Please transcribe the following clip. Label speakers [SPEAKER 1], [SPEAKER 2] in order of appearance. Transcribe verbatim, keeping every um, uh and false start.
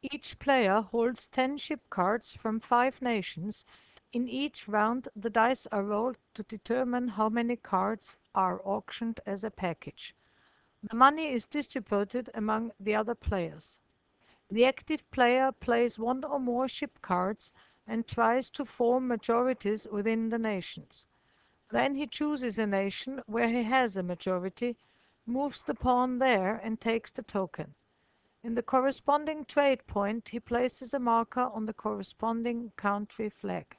[SPEAKER 1] Each player holds ten ship cards from five nations. In each round, the dice are rolled to determine how many cards are auctioned as a package. The money is distributed among the other players. The active player plays one or more ship cards and tries to form majorities within the nations. Then he chooses a nation where he has a majority, moves the pawn there, and takes the token. In the corresponding trade point, he places a marker on the corresponding country flag.